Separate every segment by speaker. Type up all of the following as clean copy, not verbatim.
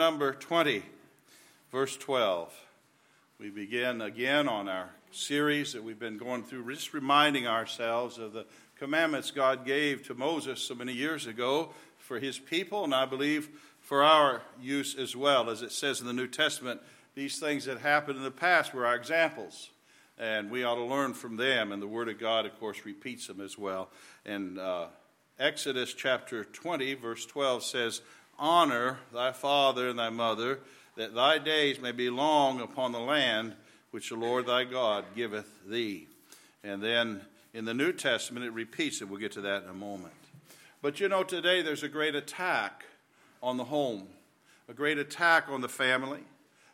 Speaker 1: Number 20, verse 12. We begin again on our series that we've been going through, just reminding ourselves of the commandments God gave to Moses so many years ago for his people, and I believe for our use as well. As it says in the New Testament, these things that happened in the past were our examples, and we ought to learn from them, and the Word of God, of course, repeats them as well. And Exodus chapter 20, verse 12 says, "Honor thy father and thy mother, that thy days may be long upon the land which the Lord thy God giveth thee." And then in the New Testament, it repeats it. We'll get to that in a moment. But you know, today there's a great attack on the home, a great attack on the family.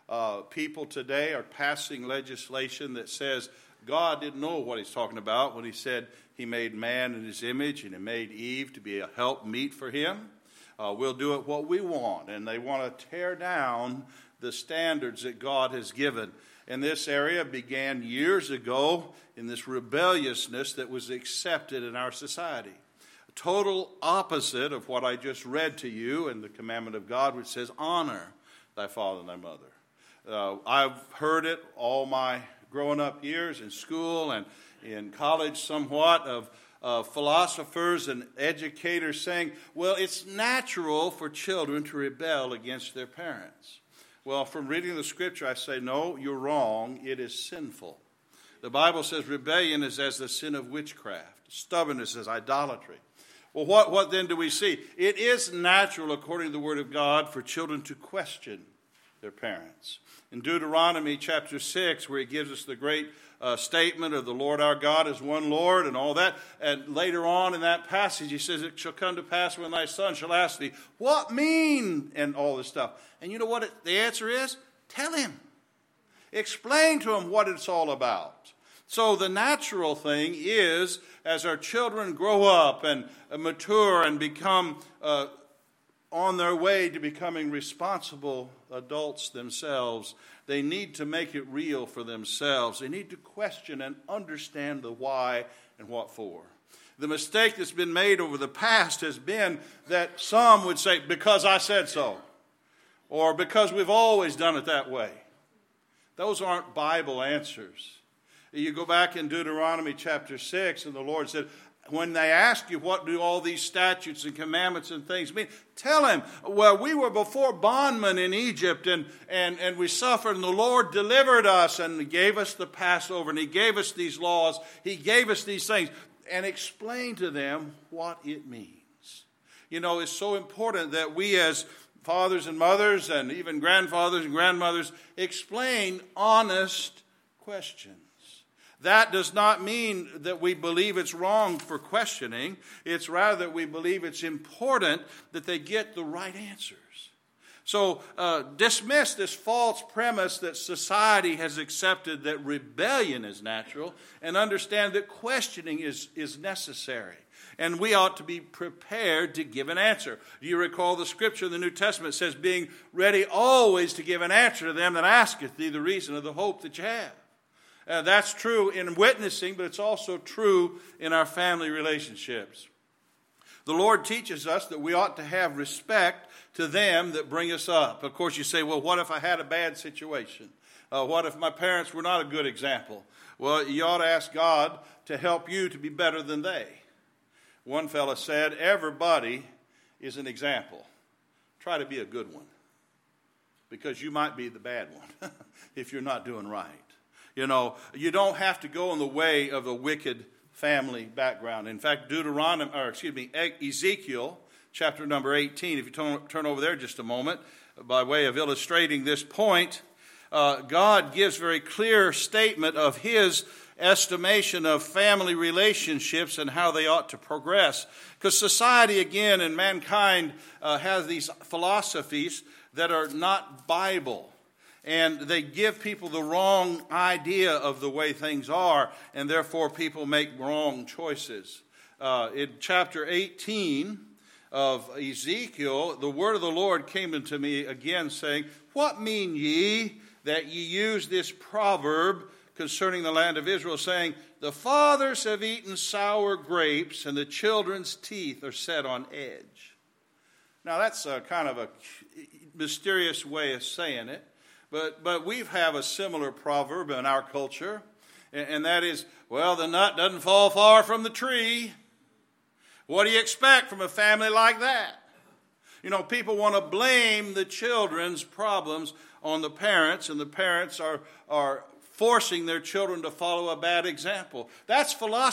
Speaker 1: People today are passing legislation that says God didn't know what he's talking about when he said he made man in his image and he made Eve to be a helpmeet for him. We'll do it what we want, and they want to tear down the standards that God has given. And this area began years ago in this rebelliousness that was accepted in our society. A total opposite of what I just read to you in the commandment of God, which says, honor thy father and thy mother. I've heard it all my growing up years in school and in college somewhat of philosophers and educators saying, well, it's natural for children to rebel against their parents. Well, from reading the scripture, I say, no, you're wrong. It is sinful. The Bible says rebellion is as the sin of witchcraft. Stubbornness is idolatry. Well, what then do we see? It is natural, according to the Word of God, for children to question their parents. In Deuteronomy chapter 6, where he gives us the great statement of the Lord our God is one Lord and all that. And later on in that passage, he says, it shall come to pass when thy son shall ask thee, what mean? And all this stuff. And you know what the answer is? Tell him. Explain to him what it's all about. So the natural thing is, as our children grow up and mature and become on their way to becoming responsible adults themselves, they need to make it real for themselves. They need to question and understand the why and what for. The mistake that's been made over the past has been that some would say, because I said so, or because we've always done it that way. Those aren't Bible answers. You go back in Deuteronomy chapter 6, and the Lord said, when they ask you what do all these statutes and commandments and things mean, tell him, well, we were before bondmen in Egypt and we suffered and the Lord delivered us and he gave us the Passover and he gave us these laws. He gave us these things, and explain to them what it means. You know, it's so important that we as fathers and mothers and even grandfathers and grandmothers explain honest questions. That does not mean that we believe it's wrong for questioning. It's rather that we believe it's important that they get the right answers. So dismiss this false premise that society has accepted that rebellion is natural, and understand that questioning is necessary. And we ought to be prepared to give an answer. Do you recall the scripture in the New Testament says, being ready always to give an answer to them that asketh thee the reason of the hope that you have. That's true in witnessing, but it's also true in our family relationships. The Lord teaches us that we ought to have respect to them that bring us up. Of course, you say, well, what if I had a bad situation? What if my parents were not a good example? Well, you ought to ask God to help you to be better than they. One fellow said, everybody is an example. Try to be a good one, because you might be the bad one if you're not doing right. You know, you don't have to go in the way of a wicked family background. In fact, Ezekiel, chapter number 18, if you turn over there just a moment, by way of illustrating this point, God gives very clear statement of his estimation of family relationships and how they ought to progress. Because society, again, and mankind has these philosophies that are not Bible. And they give people the wrong idea of the way things are, and therefore people make wrong choices. In chapter 18 of Ezekiel, the word of the Lord came unto me again, saying, what mean ye that ye use this proverb concerning the land of Israel, saying, the fathers have eaten sour grapes, and the children's teeth are set on edge? Now that's kind of a mysterious way of saying it, but we have a similar proverb in our culture, and that is, well, the nut doesn't fall far from the tree. What do you expect from a family like that? You know, people want to blame the children's problems on the parents, and the parents are forcing their children to follow a bad example. That's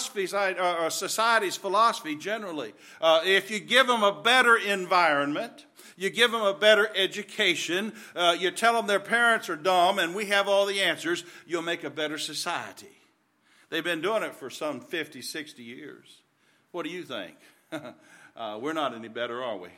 Speaker 1: society's philosophy generally. If you give them a better environment, you give them a better education, you tell them their parents are dumb and we have all the answers, you'll make a better society. They've been doing it for some 50, 60 years. What do you think? We're not any better, are we?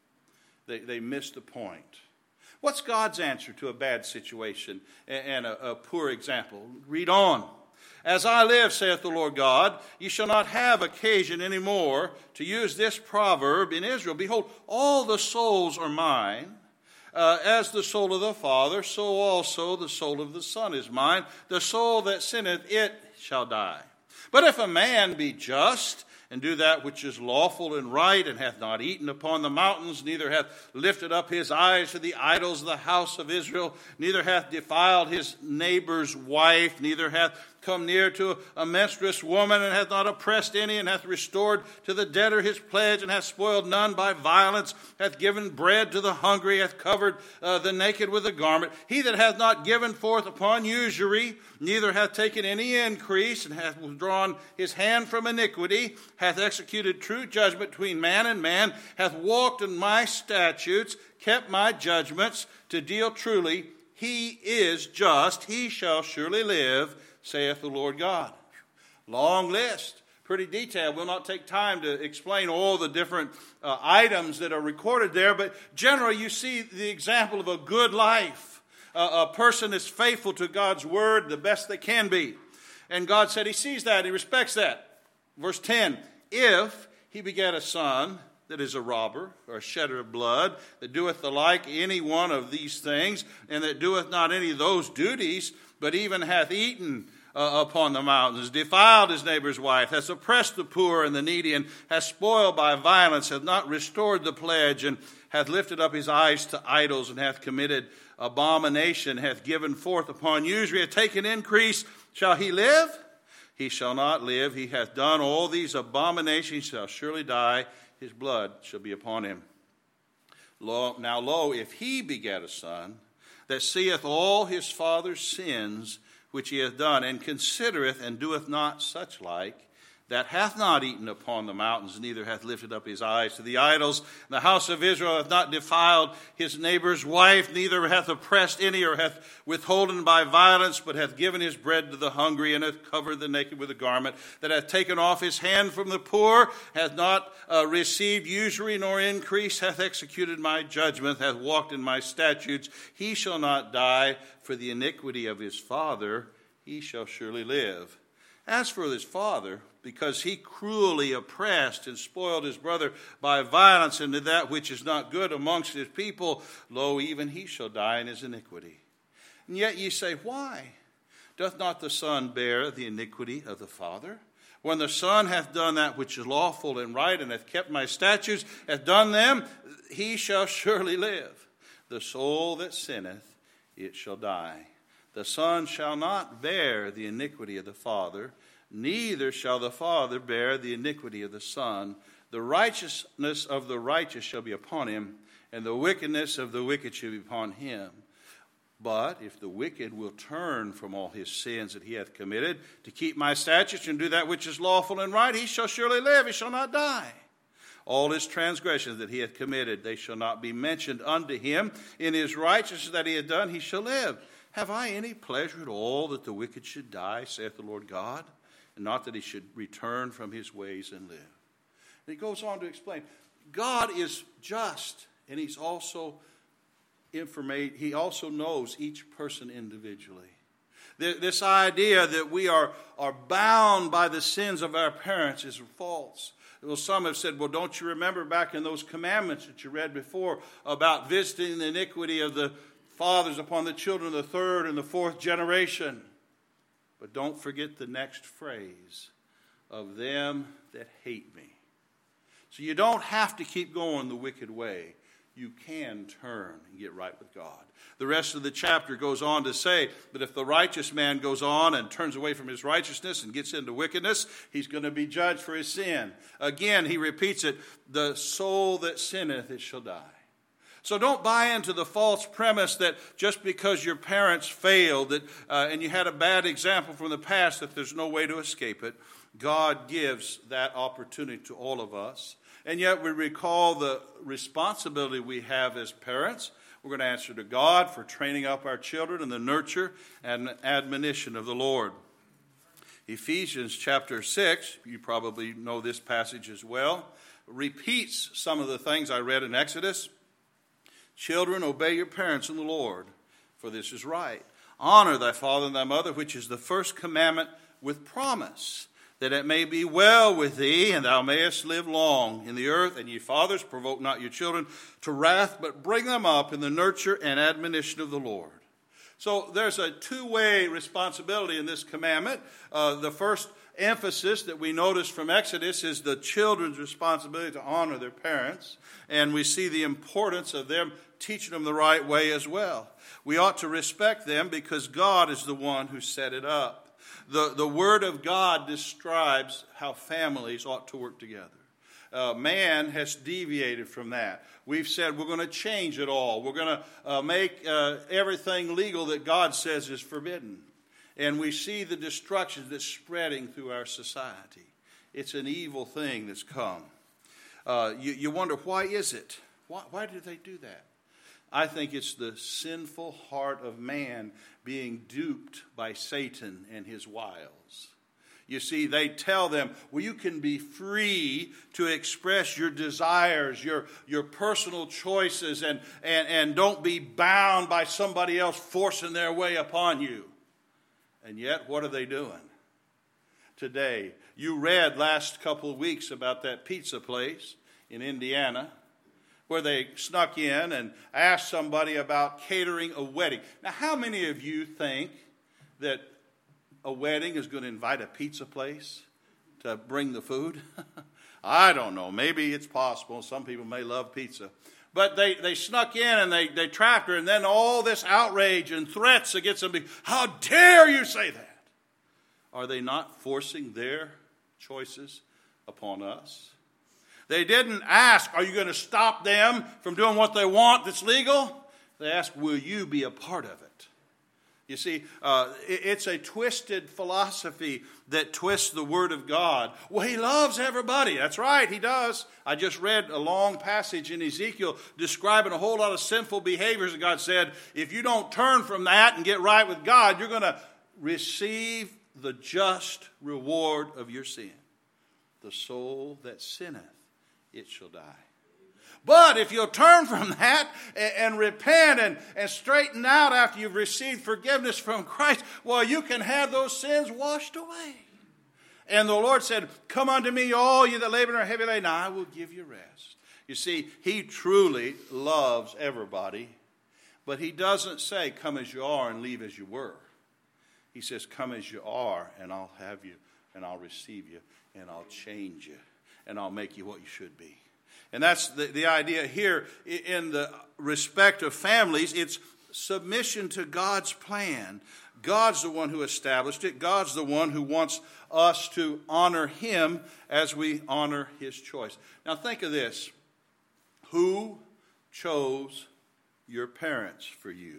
Speaker 1: They missed the point. What's God's answer to a bad situation and a poor example? Read on. As I live, saith the Lord God, ye shall not have occasion any more to use this proverb in Israel. Behold, all the souls are mine. As the soul of the Father, so also the soul of the Son is mine. The soul that sinneth, it shall die. But if a man be just, and do that which is lawful and right, and hath not eaten upon the mountains, neither hath lifted up his eyes to the idols of the house of Israel, neither hath defiled his neighbor's wife, neither hath come near to a menstruous woman, and hath not oppressed any, and hath restored to the debtor his pledge, and hath spoiled none by violence, hath given bread to the hungry, hath covered the naked with a garment. He that hath not given forth upon usury, neither hath taken any increase, and hath withdrawn his hand from iniquity, hath executed true judgment between man and man, hath walked in my statutes, kept my judgments, to deal truly, he is just, he shall surely live, saith the Lord God. Long list, pretty detailed. We'll not take time to explain all the different items that are recorded there, but generally you see the example of a good life. A person is faithful to God's word the best they can be. And God said he sees that, he respects that. Verse 10, if he begat a son that is a robber or a shedder of blood, that doeth the like any one of these things, and that doeth not any of those duties, but even hath eaten upon the mountains, defiled his neighbor's wife, hath oppressed the poor and the needy, and hath spoiled by violence, hath not restored the pledge, and hath lifted up his eyes to idols, and hath committed abomination, hath given forth upon usury, hath taken increase, shall he live? He shall not live. He hath done all these abominations, shall surely die. His blood shall be upon him. Now lo, if he begat a son, that seeth all his father's sins, which he hath done, and considereth and doeth not such like, that hath not eaten upon the mountains, neither hath lifted up his eyes to the idols. The house of Israel hath not defiled his neighbor's wife, neither hath oppressed any, or hath withholden by violence, but hath given his bread to the hungry, and hath covered the naked with a garment, that hath taken off his hand from the poor, hath not received usury nor increase, hath executed my judgment, hath walked in my statutes, he shall not die. For the iniquity of his father he shall surely live. As for his father, because he cruelly oppressed and spoiled his brother by violence, and did that which is not good amongst his people, lo, even he shall die in his iniquity. And yet ye say, why? Doth not the son bear the iniquity of the father? When the son hath done that which is lawful and right, and hath kept my statutes, hath done them, he shall surely live. The soul that sinneth, it shall die. The son shall not bear the iniquity of the father, neither shall the father bear the iniquity of the son. The righteousness of the righteous shall be upon him, and the wickedness of the wicked shall be upon him. But if the wicked will turn from all his sins that he hath committed, to keep my statutes and do that which is lawful and right, he shall surely live, he shall not die. All his transgressions that he hath committed, they shall not be mentioned unto him. In his righteousness that he hath done, he shall live. Have I any pleasure at all that the wicked should die, saith the Lord God, and not that he should return from his ways and live? And he goes on to explain, God is just, and he also knows each person individually. This idea that we are bound by the sins of our parents is false. Well, some have said, well, don't you remember back in those commandments that you read before about visiting the iniquity of the fathers upon the children of the third and the fourth generation? But don't forget the next phrase, of them that hate me. So you don't have to keep going the wicked way. you can turn and get right with God. The rest of the chapter goes on to say that if the righteous man goes on and turns away from his righteousness and gets into wickedness, he's going to be judged for his sin. Again, he repeats it, the soul that sinneth, it shall die. So don't buy into the false premise that just because your parents failed and you had a bad example from the past that there's no way to escape it. God gives that opportunity to all of us. And yet we recall the responsibility we have as parents. We're going to answer to God for training up our children in the nurture and admonition of the Lord. Ephesians chapter 6, you probably know this passage as well, repeats some of the things I read in Exodus. Children, obey your parents in the Lord, for this is right. Honor thy father and thy mother, which is the first commandment with promise, that it may be well with thee, and thou mayest live long in the earth. And ye fathers, provoke not your children to wrath, but bring them up in the nurture and admonition of the Lord. So there's a two-way responsibility in this commandment. The first emphasis that we notice from Exodus is the children's responsibility to honor their parents. And we see the importance of them teaching them the right way as well. We ought to respect them because God is the one who set it up. The Word of God describes how families ought to work together. Man has deviated from that. We've said we're going to change it all. We're going to make everything legal that God says is forbidden. And we see the destruction that's spreading through our society. It's an evil thing that's come. You wonder, why is it? Why do they do that? I think it's the sinful heart of man being duped by Satan and his wiles. You see, they tell them, well, you can be free to express your desires, your personal choices, and don't be bound by somebody else forcing their way upon you. And yet, what are they doing today? You read last couple of weeks about that pizza place in Indiana, where they snuck in and asked somebody about catering a wedding. Now, how many of you think that a wedding is going to invite a pizza place to bring the food? I don't know. Maybe it's possible. Some people may love pizza. But they snuck in and they trapped her, and then all this outrage and threats against them. How dare you say that? Are they not forcing their choices upon us? They didn't ask, are you going to stop them from doing what they want that's legal? They asked, will you be a part of it? You see, it's a twisted philosophy that twists the Word of God. Well, He loves everybody. That's right, He does. I just read a long passage in Ezekiel describing a whole lot of sinful behaviors. And God said, if you don't turn from that and get right with God, you're going to receive the just reward of your sin. The soul that sinneth, it shall die. But if you'll turn from that and repent and straighten out after you've received forgiveness from Christ, well, you can have those sins washed away. And the Lord said, come unto me, all you that labor and are heavy laden, I will give you rest. You see, He truly loves everybody, but He doesn't say, come as you are and leave as you were. He says, come as you are, and I'll have you, and I'll receive you, and I'll change you, and I'll make you what you should be. And that's the idea here in the respect of families. It's submission to God's plan. God's the one who established it. God's the one who wants us to honor Him as we honor His choice. Now think of this. Who chose your parents for you?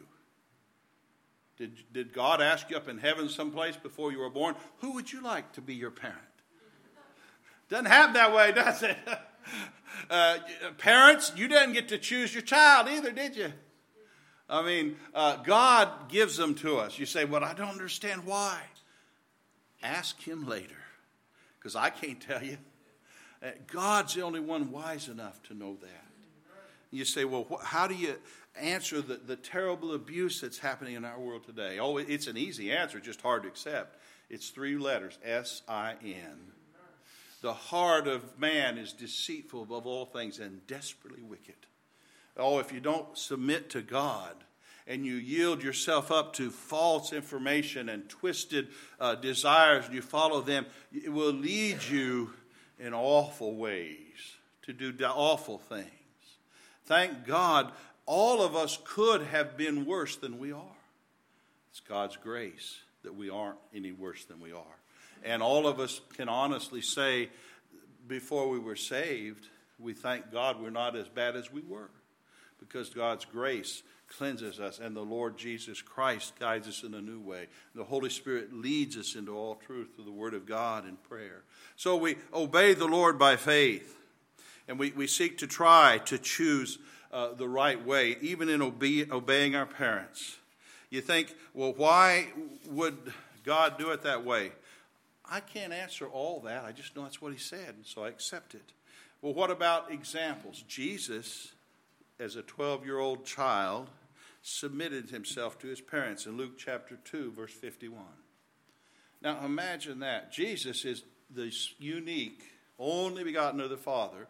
Speaker 1: Did God ask you up in heaven someplace before you were born? Who would you like to be your parent? Doesn't happen that way, does it? Parents, you didn't get to choose your child either, did you? I mean, God gives them to us. You say, well, I don't understand why. Ask Him later, because I can't tell you. God's the only one wise enough to know that. You say, well, how do you answer the terrible abuse that's happening in our world today? Oh, it's an easy answer, just hard to accept. It's 3 letters, S-I-N. The heart of man is deceitful above all things and desperately wicked. Oh, if you don't submit to God and you yield yourself up to false information and twisted desires and you follow them, it will lead you in awful ways to do awful things. Thank God, all of us could have been worse than we are. It's God's grace that we aren't any worse than we are. And all of us can honestly say, before we were saved, we thank God we're not as bad as we were, because God's grace cleanses us, and the Lord Jesus Christ guides us in a new way. The Holy Spirit leads us into all truth through the Word of God and prayer. So we obey the Lord by faith, and we seek to try to choose the right way, even in obeying our parents. You think, well, why would God do it that way? I can't answer all that. I just know that's what he said, and so I accept it. Well, what about examples? Jesus, as a 12-year-old child, submitted himself to his parents in Luke chapter 2, verse 51. Now, imagine that. Jesus is the unique, only begotten of the Father,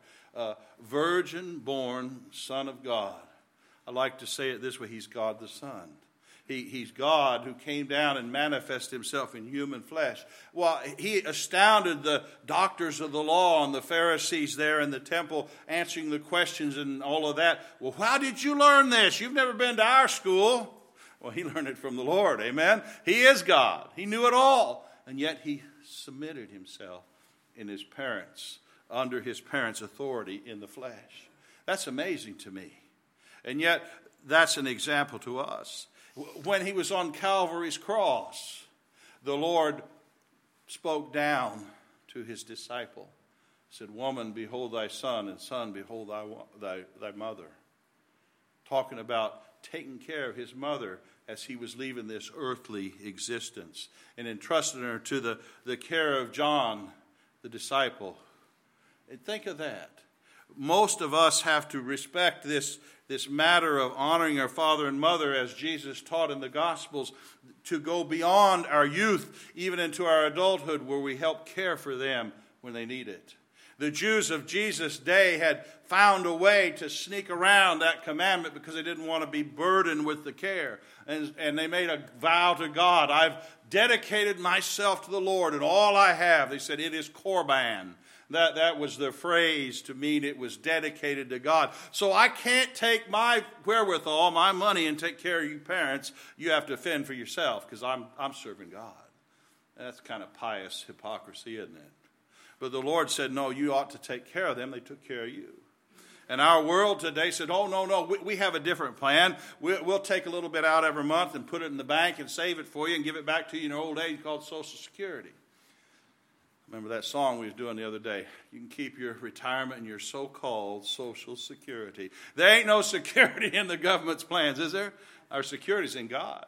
Speaker 1: virgin-born Son of God. I like to say it this way: he's God the Son. He's God who came down and manifested himself in human flesh. Well, he astounded the doctors of the law and the Pharisees there in the temple, answering the questions and all of that. Well, how did you learn this? You've never been to our school. Well, he learned it from the Lord, amen? He is God. He knew it all. And yet he submitted himself in his parents, under his parents' authority in the flesh. That's amazing to me. And yet, that's an example to us. When he was on Calvary's cross, the Lord spoke down to his disciple. He said, "Woman, behold thy son, and son, behold thy mother." Talking about taking care of his mother as he was leaving this earthly existence, and entrusting her to the care of John, the disciple. And think of that. Most of us have to respect this matter of honoring our father and mother, as Jesus taught in the Gospels, to go beyond our youth, even into our adulthood, where we help care for them when they need it. The Jews of Jesus' day had found a way to sneak around that commandment because they didn't want to be burdened with the care. And they made a vow to God: "I've dedicated myself to the Lord, and all I have," they said, "it is korban." That was the phrase to mean it was dedicated to God. So I can't take my wherewithal, my money, and take care of you parents. You have to fend for yourself because I'm serving God. That's kind of pious hypocrisy, isn't it? But the Lord said, no, you ought to take care of them. They took care of you. And our world today said, oh, no, we have a different plan. We'll take a little bit out every month and put it in the bank and save it for you and give it back to you in your old age, called Social Security. Remember that song we was doing the other day? You can keep your retirement and your so-called Social Security. There ain't no security in the government's plans, is there? Our security's in God.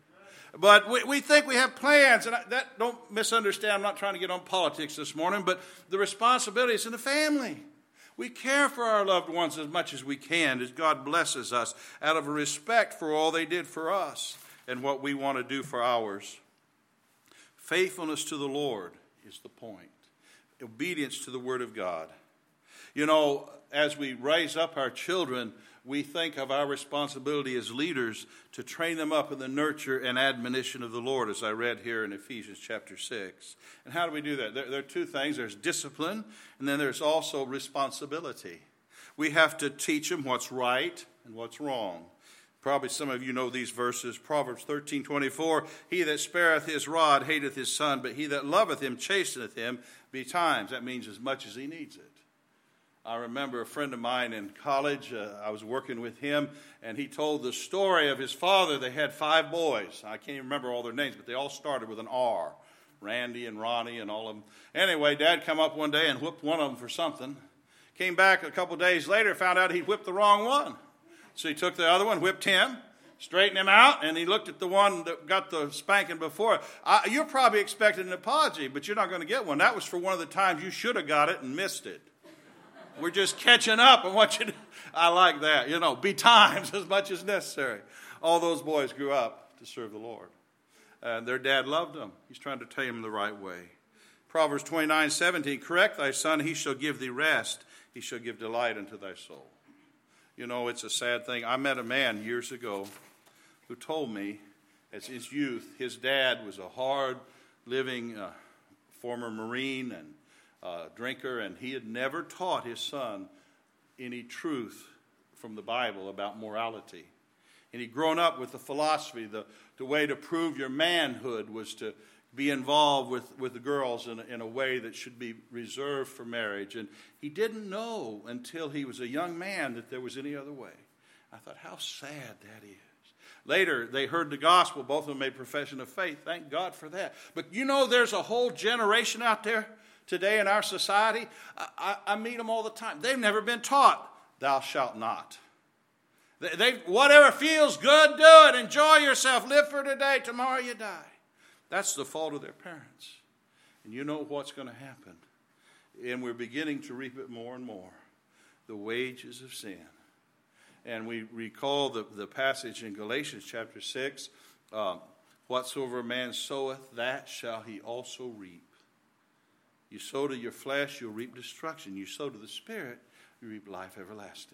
Speaker 1: But we think we have plans, and don't misunderstand. I'm not trying to get on politics this morning, but the responsibility is in the family. We care for our loved ones as much as we can, as God blesses us, out of respect for all they did for us and what we want to do for ours. Faithfulness to the Lord is the point. Obedience to the Word of God. You know, as we raise up our children, we think of our responsibility as leaders to train them up in the nurture and admonition of the Lord, as I read here in Ephesians chapter 6. And how do we do that? There are two things. There's discipline, and then there's also responsibility. We have to teach them what's right and what's wrong. Probably some of you know these verses. Proverbs 13:24, he that spareth his rod hateth his son, but he that loveth him chasteneth him betimes. That means as much as he needs it. I remember a friend of mine in college, I was working with him, and he told the story of his father. They had 5 boys. I can't even remember all their names, but they all started with an R. Randy and Ronnie and all of them. Anyway, Dad come up one day and whipped one of them for something. Came back a couple days later, found out he'd whipped the wrong one. So he took the other one, whipped him, straightened him out, and he looked at the one that got the spanking before. You're probably expecting an apology, but you're not going to get one. That was for one of the times you should have got it and missed it. We're just catching up on what you do. I like that. Be times as much as necessary. All those boys grew up to serve the Lord. And their dad loved them. He's trying to take them the right way. Proverbs 29:17, correct thy son, he shall give thee rest. He shall give delight unto thy soul. It's a sad thing. I met a man years ago who told me, as his youth, his dad was a hard-living former Marine and drinker, and he had never taught his son any truth from the Bible about morality. And he'd grown up with the philosophy, the way to prove your manhood was to be involved with the girls in a way that should be reserved for marriage. And he didn't know until he was a young man that there was any other way. I thought, how sad that is. Later, they heard the gospel. Both of them made profession of faith. Thank God for that. But you know, there's a whole generation out there today in our society. I meet them all the time. They've never been taught, thou shalt not. Whatever feels good, do it. Enjoy yourself. Live for today. Tomorrow you die. That's the fault of their parents. And you know what's going to happen. And we're beginning to reap it more and more. The wages of sin. And we recall the passage in Galatians chapter 6. Whatsoever a man soweth, that shall he also reap. You sow to your flesh, you'll reap destruction. You sow to the Spirit, you reap life everlasting.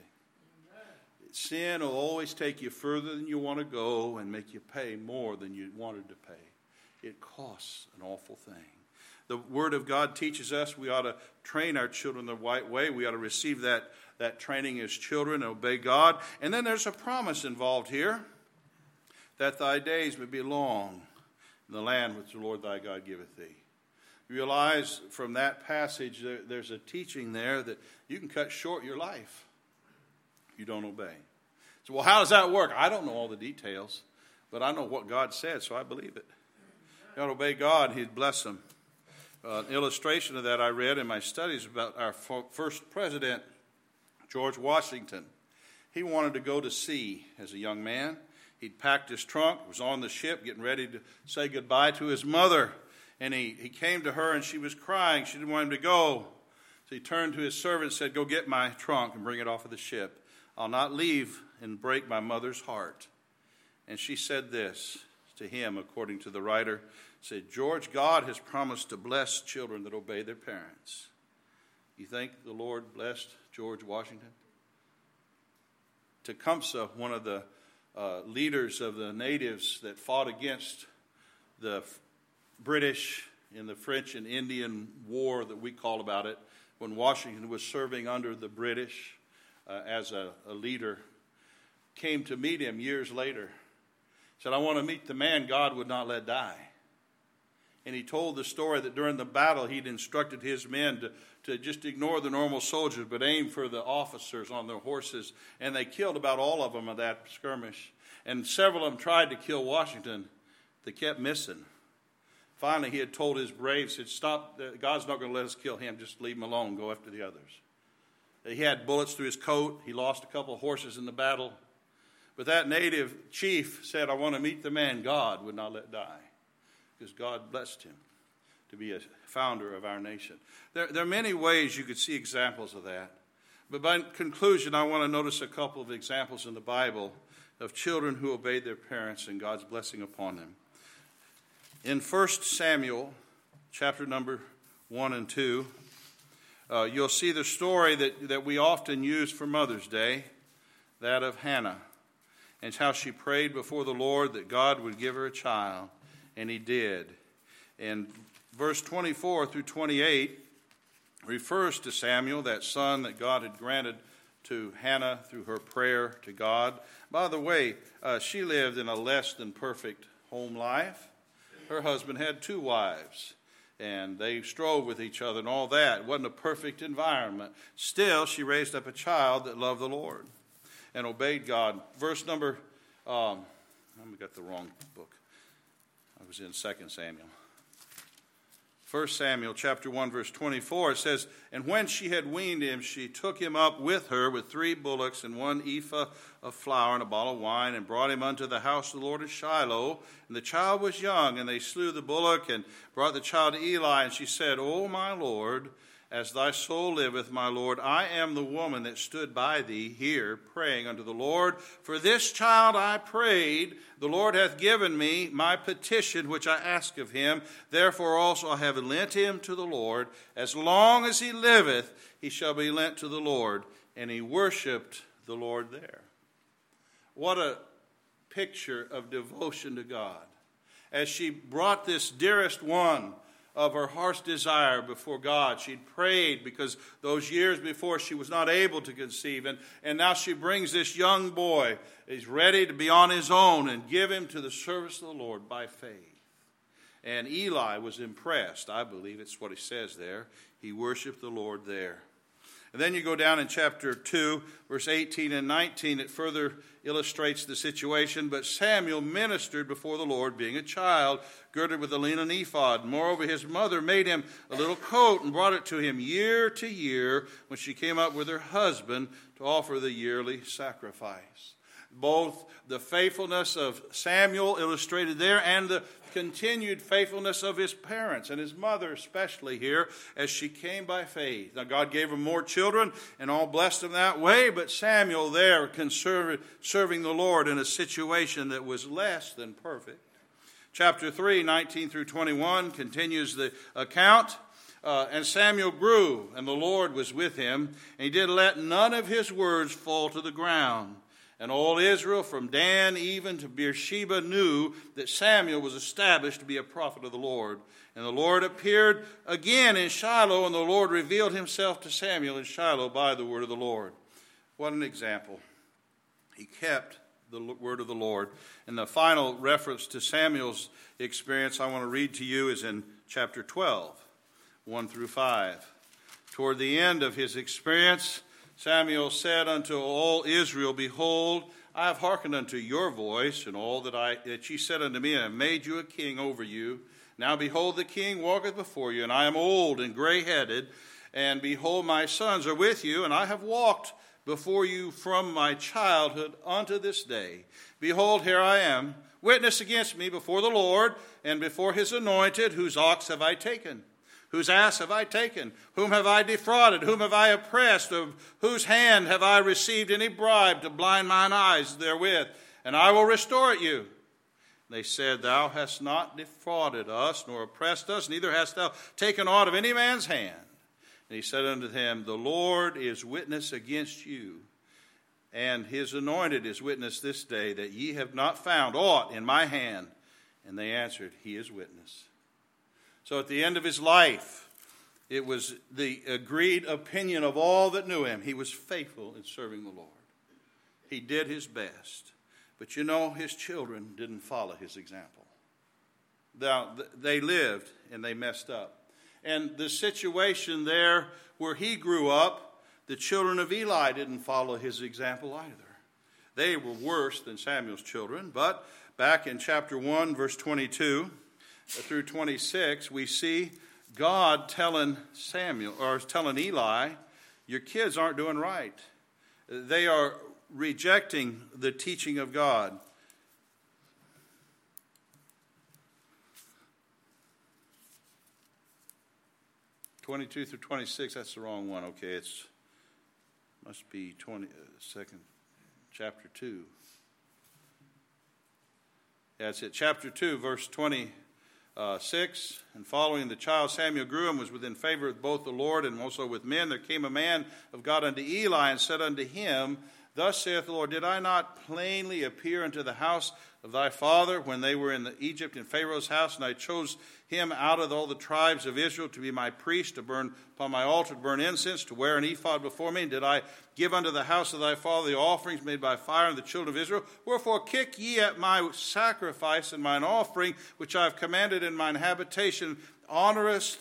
Speaker 1: Sin will always take you further than you want to go and make you pay more than you wanted to pay. It costs an awful thing. The Word of God teaches us we ought to train our children the right way. We ought to receive that training as children and obey God. And then there's a promise involved here, that thy days may be long in the land which the Lord thy God giveth thee. You realize from that passage there's a teaching there that you can cut short your life if you don't obey. So, well, how does that work? I don't know all the details, but I know what God said, so I believe it. You ought to obey God, He'd bless them. An illustration of that I read in my studies about our first president, George Washington. He wanted to go to sea as a young man. He'd packed his trunk, was on the ship, getting ready to say goodbye to his mother. And he came to her, and she was crying. She didn't want him to go. So he turned to his servant and said, go get my trunk and bring it off of the ship. I'll not leave and break my mother's heart. And she said this to him, according to the writer, said, George, God has promised to bless children that obey their parents. You think the Lord blessed George Washington? Tecumseh, one of the leaders of the natives that fought against the British in the French and Indian War that we call about it, when Washington was serving under the British as a leader, came to meet him years later. Said, I want to meet the man God would not let die. And he told the story that during the battle he'd instructed his men to just ignore the normal soldiers but aim for the officers on their horses. And they killed about all of them in that skirmish. And several of them tried to kill Washington. They kept missing. Finally, he had told his braves, said, stop, God's not going to let us kill him. Just leave him alone. Go after the others. He had bullets through his coat. He lost a couple of horses in the battle. But that native chief said, I want to meet the man God would not let die. Because God blessed him to be a founder of our nation. There are many ways you could see examples of that. But by conclusion, I want to notice a couple of examples in the Bible of children who obeyed their parents and God's blessing upon them. In 1 Samuel, chapter number 1 and 2, you'll see the story that we often use for Mother's Day, that of Hannah, and how she prayed before the Lord that God would give her a child, and He did. And verse 24 through 28 refers to Samuel, that son that God had granted to Hannah through her prayer to God. By the way, she lived in a less than perfect home life. Her husband had 2 wives, and they strove with each other and all that. It wasn't a perfect environment. Still, she raised up a child that loved the Lord and obeyed God. Verse number, I got the wrong book. I was in 2 Samuel. 1 Samuel chapter 1, verse 24, it says, And when she had weaned him, she took him up with her with 3 bullocks and 1 ephah of flour and a bottle of wine, and brought him unto the house of the Lord at Shiloh. And the child was young, and they slew the bullock, and brought the child to Eli. And she said, O my Lord, as thy soul liveth, my Lord, I am the woman that stood by thee here, praying unto the Lord. For this child I prayed, the Lord hath given me my petition which I ask of him. Therefore also I have lent him to the Lord. As long as he liveth, he shall be lent to the Lord. And he worshipped the Lord there. What a picture of devotion to God. As she brought this dearest one of her heart's desire before God. She'd prayed because those years before she was not able to conceive. And now she brings this young boy. He's ready to be on his own and give him to the service of the Lord by faith. And Eli was impressed. I believe it's what he says there. He worshiped the Lord there. And then you go down in chapter 2, verse 18 and 19. It further illustrates the situation. But Samuel ministered before the Lord, being a child, girded with a linen ephod. Moreover, his mother made him a little coat and brought it to him year to year when she came up with her husband to offer the yearly sacrifice. Both the faithfulness of Samuel illustrated there and the continued faithfulness of his parents and his mother especially here as she came by faith. Now God gave him more children and all blessed him that way, but Samuel there serving the Lord in a situation that was less than perfect. Chapter 3, 19 through 21 continues the account. And Samuel grew, and the Lord was with him, and he did let none of his words fall to the ground. And all Israel, from Dan even to Beersheba, knew that Samuel was established to be a prophet of the Lord. And the Lord appeared again in Shiloh, and the Lord revealed himself to Samuel in Shiloh by the word of the Lord. What an example. He kept the word of the Lord. And the final reference to Samuel's experience I want to read to you is in chapter 12, 1 through 5. Toward the end of his experience, Samuel said unto all Israel, Behold, I have hearkened unto your voice, and all that ye said unto me, and have made you a king over you. Now behold, the king walketh before you, and I am old and gray-headed, and behold, my sons are with you, and I have walked before you from my childhood unto this day. Behold, here I am, witness against me before the Lord, and before his anointed, whose ox have I taken? Whose ass have I taken? Whom have I defrauded? Whom have I oppressed? Of whose hand have I received any bribe to blind mine eyes therewith? And I will restore it you. They said, Thou hast not defrauded us, nor oppressed us, neither hast thou taken aught of any man's hand. And he said unto them, The Lord is witness against you, and his anointed is witness this day, that ye have not found aught in my hand. And they answered, He is witness. So at the end of his life, it was the agreed opinion of all that knew him. He was faithful in serving the Lord. He did his best. But you know, his children didn't follow his example. Now, they lived and they messed up. And the situation there where he grew up, the children of Eli didn't follow his example either. They were worse than Samuel's children. But back in chapter 1, verse 22 through 26, we see God telling Eli, your kids aren't doing right. They are rejecting the teaching of God. (22 through 26), that's the wrong one. Okay, it's must be 22nd, chapter 2. Yeah, it's at chapter 2, verse 26. And following, the child Samuel grew and was within favor with both the Lord and also with men. There came a man of God unto Eli and said unto him, Thus saith the Lord, Did I not plainly appear unto the house of thy father when they were in Egypt in Pharaoh's house, and I chose him out of all the tribes of Israel to be my priest, to burn upon my altar, to burn incense, to wear an ephod before me? And did I give unto the house of thy father the offerings made by fire and the children of Israel? Wherefore kick ye at my sacrifice and mine offering, which I have commanded in mine habitation? Honorest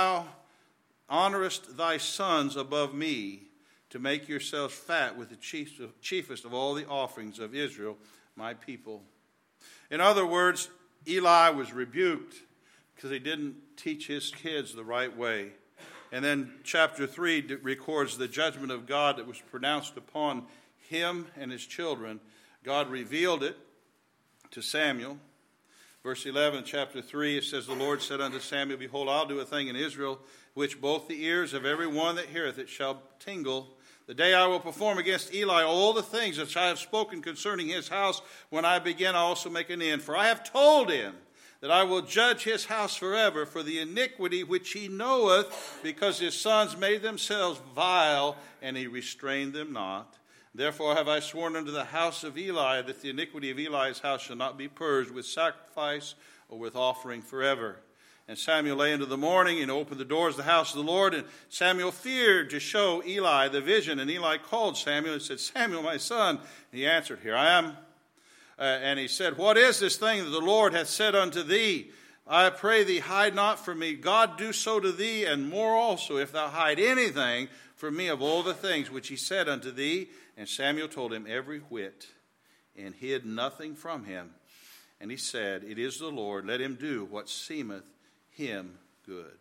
Speaker 1: thy sons above me, to make yourselves fat with the chiefest of all the offerings of Israel, my people. In other words, Eli was rebuked because he didn't teach his kids the right way. And then chapter 3 records the judgment of God that was pronounced upon him and his children. God revealed it to Samuel. Verse 11, chapter 3, it says, The Lord said unto Samuel, Behold, I'll do a thing in Israel, which both the ears of every one that heareth it shall tingle. The day I will perform against Eli all the things which I have spoken concerning his house, when I begin, I also make an end. For I have told him that I will judge his house forever for the iniquity which he knoweth, because his sons made themselves vile, and he restrained them not. Therefore have I sworn unto the house of Eli that the iniquity of Eli's house shall not be purged with sacrifice or with offering forever. And Samuel lay into the morning and opened the doors of the house of the Lord. And Samuel feared to show Eli the vision. And Eli called Samuel and said, Samuel, my son. And he answered, Here I am. And he said, What is this thing that the Lord hath said unto thee? I pray thee, hide not from me. God do so to thee, and more also, if thou hide anything from me of all the things which he said unto thee. And Samuel told him every whit, and hid nothing from him. And he said, It is the Lord, let him do what seemeth him good.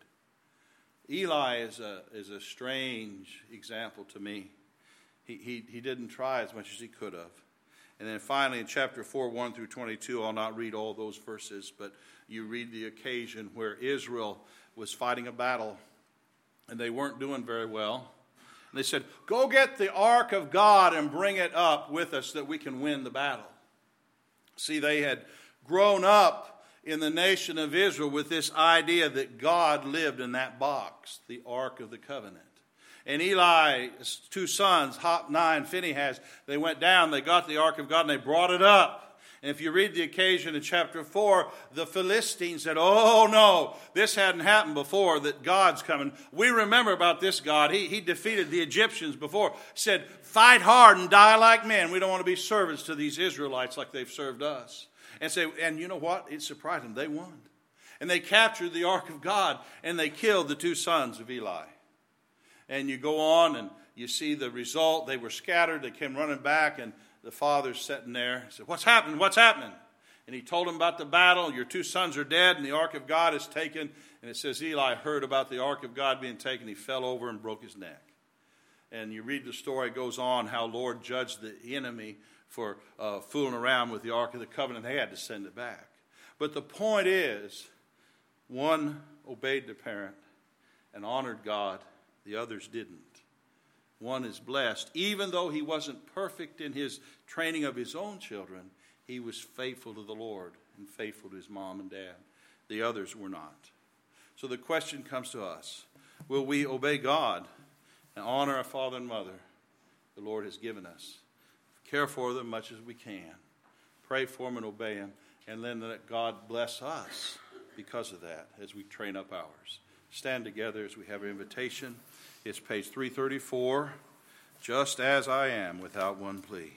Speaker 1: Eli is a strange example to me. He didn't try as much as he could have. And then finally in chapter 4, 1 through 22, I'll not read all those verses, but you read the occasion where Israel was fighting a battle, and they weren't doing very well. And they said, Go get the ark of God and bring it up with us that we can win the battle. See, they had grown up in the nation of Israel with this idea that God lived in that box, the Ark of the Covenant. And Eli's two sons, Hophni and Phinehas, they went down, they got the Ark of God, and they brought it up. And if you read the occasion in chapter 4, the Philistines said, Oh, no, this hadn't happened before, that God's coming. We remember about this God. He defeated the Egyptians before. Said, Fight hard and die like men. We don't want to be servants to these Israelites like they've served us. And you know what? It surprised them. They won. And they captured the Ark of God, and they killed the two sons of Eli. And you go on, and you see the result. They were scattered. They came running back, and the father's sitting there. He said, What's happening? What's happening? And he told them about the battle. Your two sons are dead, and the Ark of God is taken. And it says Eli heard about the Ark of God being taken. He fell over and broke his neck. And you read the story, it goes on how Lord judged the enemy for fooling around with the Ark of the Covenant. They had to send it back. But the point is, one obeyed the parent and honored God. The others didn't. One is blessed. Even though he wasn't perfect in his training of his own children, he was faithful to the Lord and faithful to his mom and dad. The others were not. So the question comes to us, will we obey God and honor our father and mother the Lord has given us? Care for them much as we can. Pray for them and obey them. And then let God bless us because of that as we train up ours. Stand together as we have our invitation. It's page 334. Just as I am, without one plea.